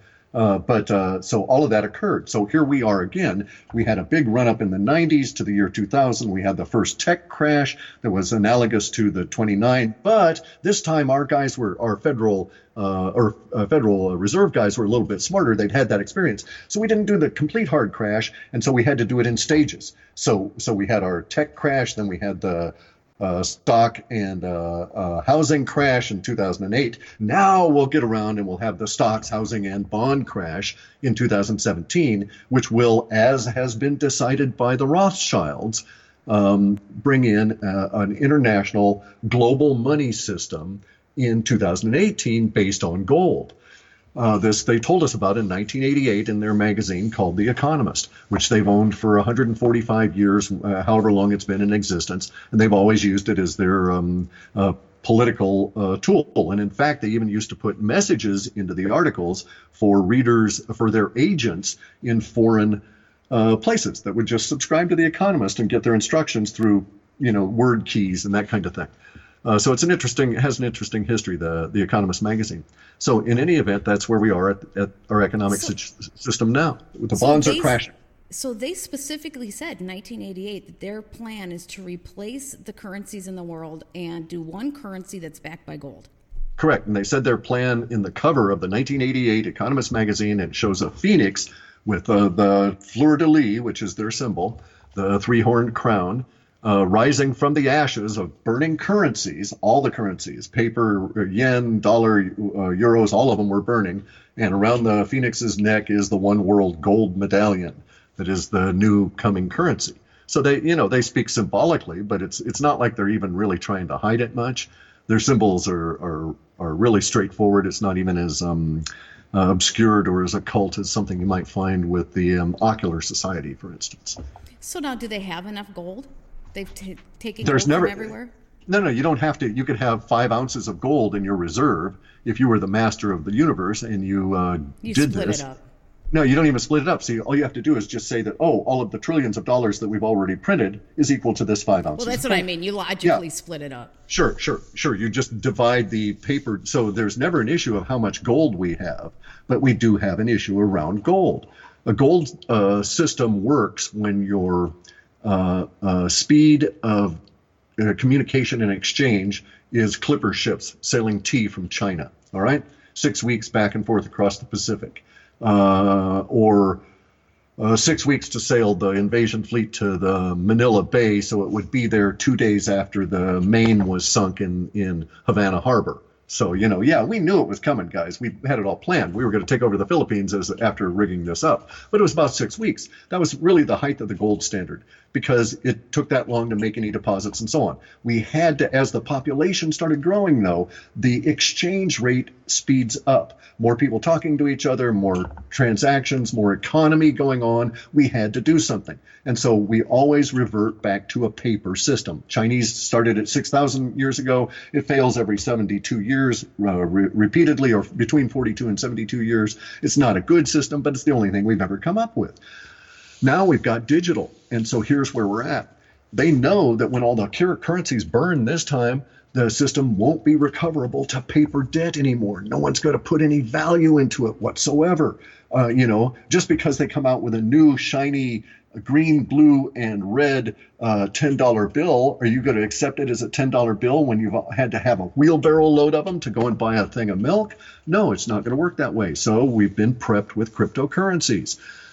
So all of that occurred. So here we are again. We had a big run up in the 90s to the year 2000. We had the first tech crash that was analogous to the 29. But this time our Federal Reserve guys were a little bit smarter. They'd had that experience. So we didn't do the complete hard crash. And so we had to do it in stages. So we had our tech crash. Then we had the stock and housing crash in 2008. Now we'll get around and we'll have the stocks, housing, and bond crash in 2017, which will, as has been decided by the Rothschilds, bring in an international global money system in 2018 based on gold. This they told us about in 1988 in their magazine called The Economist, which they've owned for 145 years, however long it's been in existence, and they've always used it as their political tool. And in fact, they even used to put messages into the articles for readers, for their agents in foreign places that would just subscribe to The Economist and get their instructions through, word keys and that kind of thing. So it has an interesting history, the Economist magazine. So in any event, that's where we are at our economic system now. The bonds are crashing. So they specifically said in 1988 that their plan is to replace the currencies in the world and do one currency that's backed by gold. Correct. And they said their plan in the cover of the 1988 Economist magazine, and it shows a phoenix with the fleur-de-lis, which is their symbol, the three-horned crown, rising from the ashes of burning currencies, all the currencies, paper, yen, dollar, euros, all of them were burning. And around the phoenix's neck is the one world gold medallion that is the new coming currency. So they speak symbolically, but it's not like they're even really trying to hide it much. Their symbols are really straightforward. It's not even as obscured or as occult as something you might find with the Ocular Society, for instance. So now, do they have enough gold? They've taken gold from everywhere? No, you don't have to. You could have 5 ounces of gold in your reserve if you were the master of the universe and you did split this. It up. No, you don't even split it up. See, all you have to do is just say that, all of the trillions of dollars that we've already printed is equal to this 5 ounces. Well, that's what I mean. You logically split it up. Sure. You just divide the paper. So there's never an issue of how much gold we have, but we do have an issue around gold. A gold system works when your speed of communication and exchange is clipper ships sailing tea from China, all right? 6 weeks back and forth across the Pacific. Or 6 weeks to sail the invasion fleet to the Manila Bay, so it would be there 2 days after the Maine was sunk in Havana Harbor. So, we knew it was coming, guys. We had it all planned. We were going to take over the Philippines after rigging this up. But it was about 6 weeks. That was really the height of the gold standard because it took that long to make any deposits and so on. We had to, as the population started growing, though, the exchange rate speeds up. More people talking to each other, more transactions, more economy going on. We had to do something. And so we always revert back to a paper system. Chinese started at 6,000 years ago. It fails every 72 years, repeatedly, or between 42 and 72 years. It's not a good system, but it's the only thing we've ever come up with. Now we've got digital. And so here's where we're at. They know that when all the currencies burn this time, the system won't be recoverable to paper debt anymore. No one's going to put any value into it whatsoever. Just because they come out with a new shiny green, blue, and red $10 bill, are you going to accept it as a $10 bill when you've had to have a wheelbarrow load of them to go and buy a thing of milk? No, it's not going to work that way. So we've been prepped with cryptocurrencies.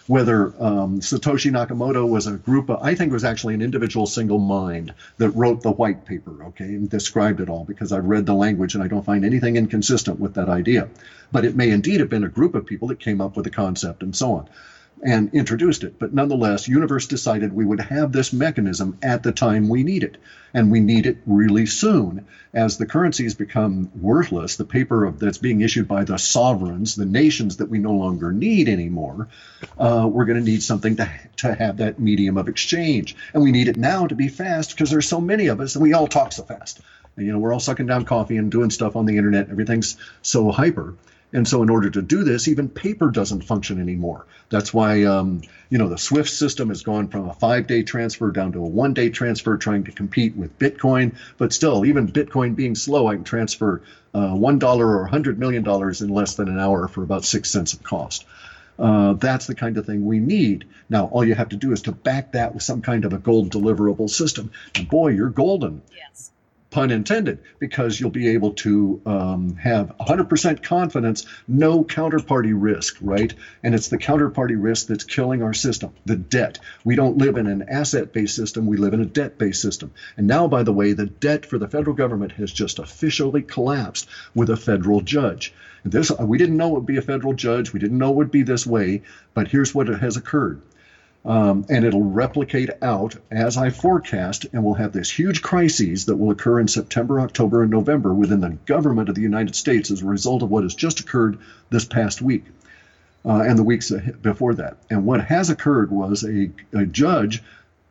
whether Satoshi Nakamoto was a group of, I think it was actually an individual single mind that wrote the white paper, okay, and described it all, because I've read the language and I don't find anything inconsistent with that idea. But it may indeed have been a group of people that came up with the concept and so on and introduced it. But nonetheless, Universe decided we would have this mechanism at the time we need it. And we need it really soon. As the currencies become worthless, the paper that's being issued by the sovereigns, the nations that we no longer need anymore, we're going to need something to have that medium of exchange. And we need it now to be fast, because there's so many of us and we all talk so fast. And, we're all sucking down coffee and doing stuff on the internet. Everything's so hyper. And so in order to do this, even paper doesn't function anymore. That's why, the SWIFT system has gone from a 5-day transfer down to a 1-day transfer, trying to compete with Bitcoin. But still, even Bitcoin being slow, I can transfer $1 or $100 million in less than an hour for about 6 cents of cost. That's the kind of thing we need. Now, all you have to do is to back that with some kind of a gold deliverable system. And boy, you're golden. Yes. Pun intended, because you'll be able to have 100% confidence, no counterparty risk, right? And it's the counterparty risk that's killing our system, the debt. We don't live in an asset-based system, we live in a debt-based system. And now, by the way, the debt for the federal government has just officially collapsed with a federal judge. We didn't know it would be a federal judge, we didn't know it would be this way, but here's what has occurred. And it'll replicate out as I forecast, and we'll have this huge crises that will occur in September, October, and November within the government of the United States as a result of what has just occurred this past week and the weeks before that. And what has occurred was a judge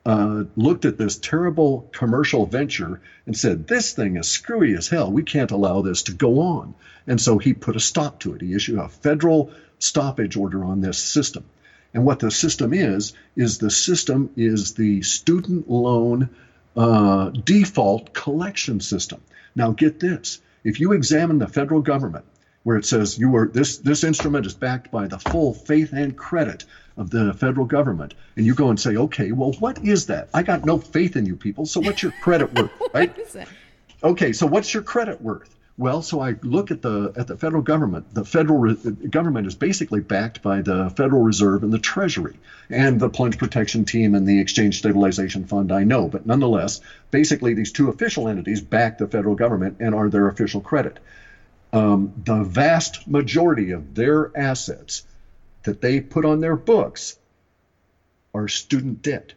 looked at this terrible commercial venture and said, this thing is screwy as hell. We can't allow this to go on. And so he put a stop to it. He issued a federal stoppage order on this system. And what the system is the student loan default collection system. Now get this, if you examine the federal government, where it says this instrument is backed by the full faith and credit of the federal government, and you go and say, okay, well, what is that? I got no faith in you people, so what's your credit worth, right? What is that? Okay, so what's your credit worth? Well, so I look at the federal government. The federal government is basically backed by the Federal Reserve and the Treasury and the Plunge Protection Team and the Exchange Stabilization Fund, I know. But nonetheless, basically these two official entities back the federal government and are their official credit. The vast majority of their assets that they put on their books are student debt.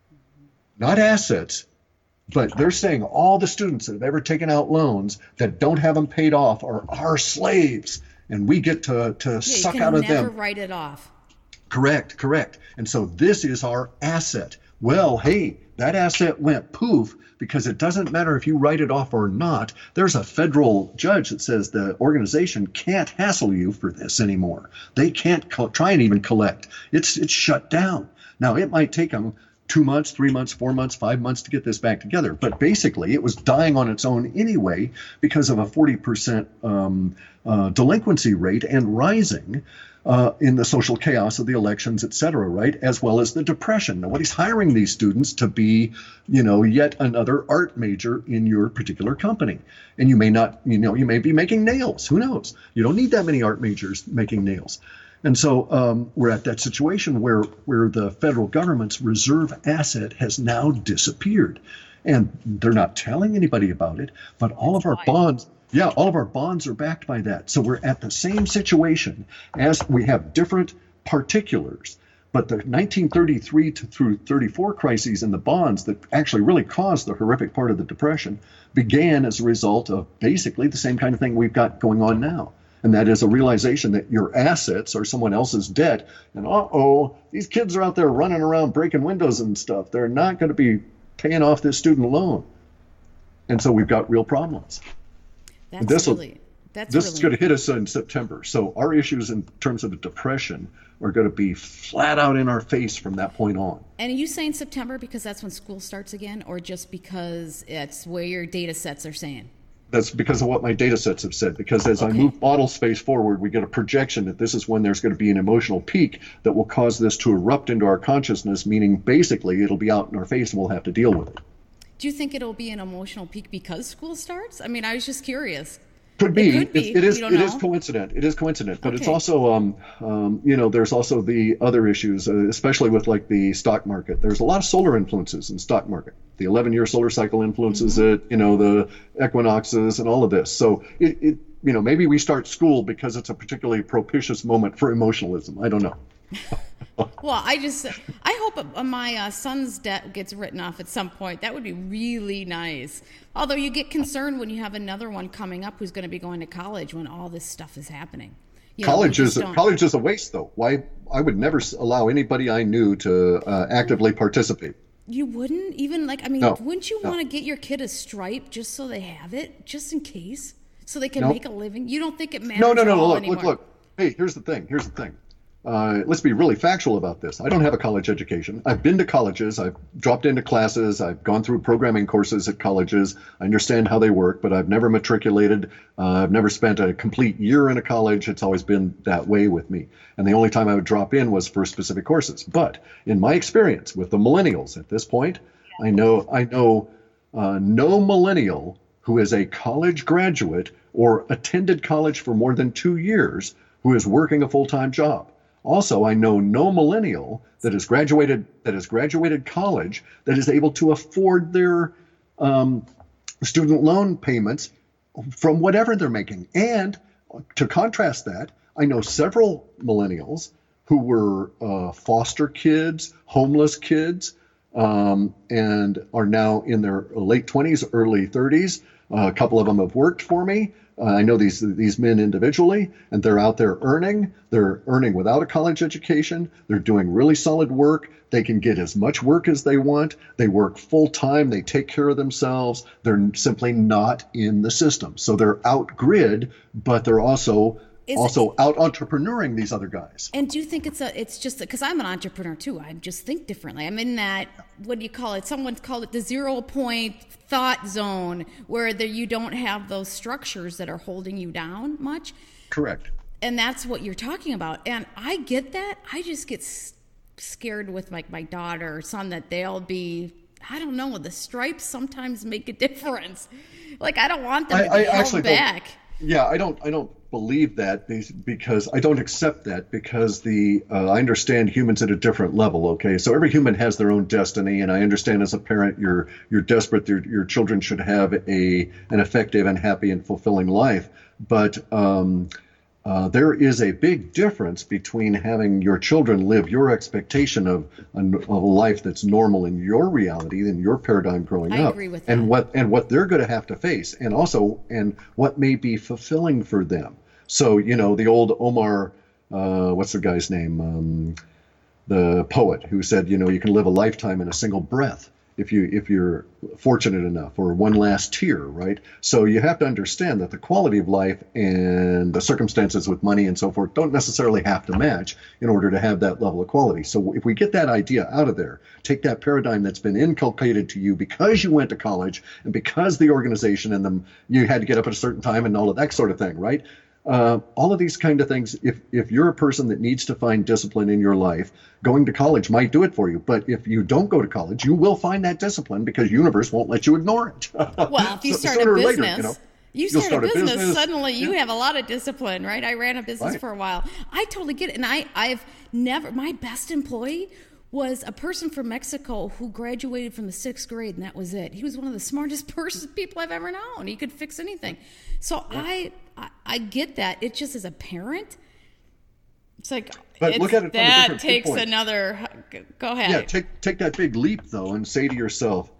Not assets. But they're saying all the students that have ever taken out loans that don't have them paid off are our slaves, and we get to suck out of them. You can never write it off. Correct. And so this is our asset. Well, hey, that asset went poof, because it doesn't matter if you write it off or not. There's a federal judge that says the organization can't hassle you for this anymore. They can't try and even collect. It's shut down. Now, it might take them 2 months, 3 months, 4 months, 5 months to get this back together. But basically, it was dying on its own anyway because of a 40% delinquency rate and rising in the social chaos of the elections, et cetera, right? As well as the depression. Nobody's hiring these students to be, yet another art major in your particular company. And you may not, you may be making nails. Who knows? You don't need that many art majors making nails. And so we're at that situation where the federal government's reserve asset has now disappeared. And they're not telling anybody about it, but all of our bonds are backed by that. So we're at the same situation as we have different particulars. But the 1933 through 34 crises in the bonds that actually really caused the horrific part of the Depression began as a result of basically the same kind of thing we've got going on now. And that is a realization that your assets are someone else's debt. And these kids are out there running around breaking windows and stuff. They're not going to be paying off this student loan. And so we've got real problems. This is going to hit us in September. So our issues in terms of the Depression are going to be flat out in our face from that point on. And are you saying September because that's when school starts again, or just because it's where your data sets are saying? That's because of what my data sets have said, because as I move model space forward, we get a projection that this is when there's going to be an emotional peak that will cause this to erupt into our consciousness, meaning basically it'll be out in our face and we'll have to deal with it. Do you think it'll be an emotional peak because school starts? I mean, I was just curious. Could be. It could be. It is. You don't It is know? coincident. It is coincident. But it's Okay. also, there's also the other issues, especially with like the stock market. There's a lot of solar influences in stock market. The 11-year solar cycle influences it. The equinoxes and all of this. So maybe we start school because it's a particularly propitious moment for emotionalism. I don't know. Well, I hope my son's debt gets written off at some point. That would be really nice. Although you get concerned when you have another one coming up who's going to be going to college when all this stuff is happening. College is a waste, though. Why? I would never allow anybody I knew to actively participate. You wouldn't even No, wouldn't you no. want to get your kid a stripe just so they have it, just in case, so they can No. make a living? You don't think it matters? No. at all Look. anymore? Hey, here's the thing. Let's be really factual about this. I don't have a college education. I've been to colleges. I've dropped into classes. I've gone through programming courses at colleges. I understand how they work, but I've never matriculated. I've never spent a complete year in a college. It's always been that way with me. And the only time I would drop in was for specific courses. But in my experience with the millennials at this point, I know no millennial who is a college graduate or attended college for more than 2 years who is working a full-time job. Also, I know no millennial that has graduated college that is able to afford their student loan payments from whatever they're making. And to contrast that, I know several millennials who were foster kids, homeless kids, and are now in their late 20s, early 30s. A couple of them have worked for me. I know these men individually, and they're out there earning. They're earning without a college education. They're doing really solid work. They can get as much work as they want. They work full time. They take care of themselves. They're simply not in the system. So they're out grid, but they're also out entrepreneuring these other guys. And do you think it's just because I'm an entrepreneur too? I just think differently. I'm in that, what do you call it? Someone's called it the 0 point thought zone, where you don't have those structures that are holding you down much. Correct. And that's what you're talking about. And I get that. I just get scared with my daughter or son that they'll be, I don't know, the stripes sometimes make a difference. Like, I don't want them to be held back. Yeah, I don't believe that because I don't accept that because I understand humans at a different level. Okay, so every human has their own destiny, and I understand as a parent you're desperate your children should have an effective and happy and fulfilling life, but there is a big difference between having your children live your expectation of a life that's normal in your reality, in your paradigm growing up. I agree with that. And what they're going to have to face, and what may be fulfilling for them. So, the old Omar, what's the guy's name? The poet who said, you can live a lifetime in a single breath if you're fortunate enough, or one last tear, right? So you have to understand that the quality of life and the circumstances with money and so forth don't necessarily have to match in order to have that level of quality. So if we get that idea out of there, take that paradigm that's been inculcated to you because you went to college and because the organization and you had to get up at a certain time and all of that sort of thing, right? All of these kind of things, if you're a person that needs to find discipline in your life, going to college might do it for you. But if you don't go to college, you will find that discipline because universe won't let you ignore it. Well, if you start a business, suddenly you have a lot of discipline, right? I ran a business for a while. I totally get it. And I've never, my best employee was a person from Mexico who graduated from the 6th grade, and that was it. He was one of the smartest people I've ever known. He could fix anything. So I get that. It's just as a parent, it's like, but look at it from a different takes viewpoint. another. Go ahead. Yeah, take that big leap though, and say to yourself,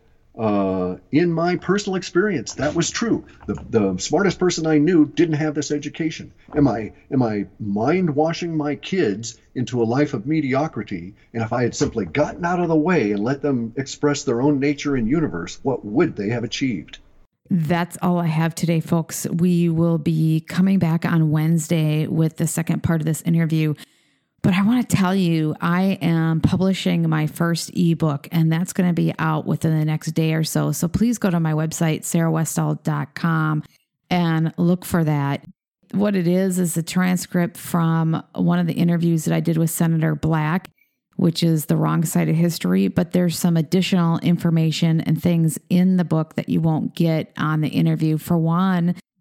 in my personal experience, that was true. The smartest person I knew didn't have this education. Am I mind washing my kids into a life of mediocrity? And if I had simply gotten out of the way and let them express their own nature and universe, what would they have achieved? That's all I have today, folks. We will be coming back on Wednesday with the second part of this interview. But I want to tell you, I am publishing my first ebook, and that's going to be out within the next day or so. So please go to my website, sarahwestall.com, and look for that. What it is a transcript from one of the interviews that I did with Senator Black, which is The Wrong Side of History. But there's some additional information and things in the book that you won't get on the interview. For one,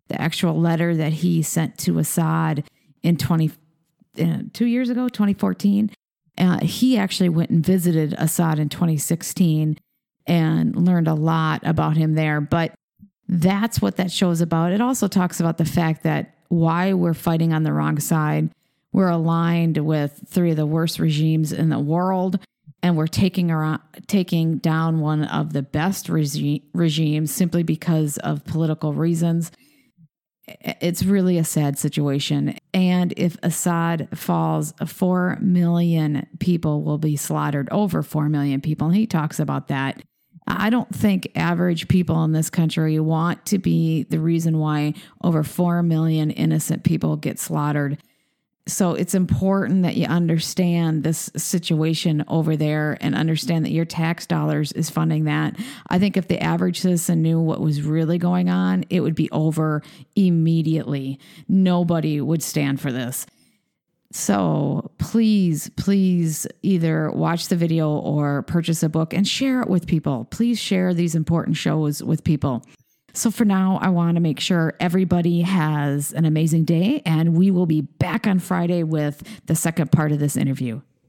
the actual letter that he sent to Assad in 2 years ago, 2014. He actually went and visited Assad in 2016 and learned a lot about him there. But that's what that show's about. It also talks about the fact that why we're fighting on the wrong side. We're aligned with 3 of the worst regimes in the world, and we're taking down one of the best regimes simply because of political reasons. It's really a sad situation. And if Assad falls, 4 million people will be slaughtered, over 4 million people. And he talks about that. I don't think average people in this country want to be the reason why over 4 million innocent people get slaughtered. So it's important that you understand this situation over there and understand that your tax dollars is funding that. I think if the average citizen knew what was really going on, it would be over immediately. Nobody would stand for this. So please either watch the video or purchase a book and share it with people. Please share these important shows with people. So for now, I want to make sure everybody has an amazing day, and we will be back on Friday with the second part of this interview.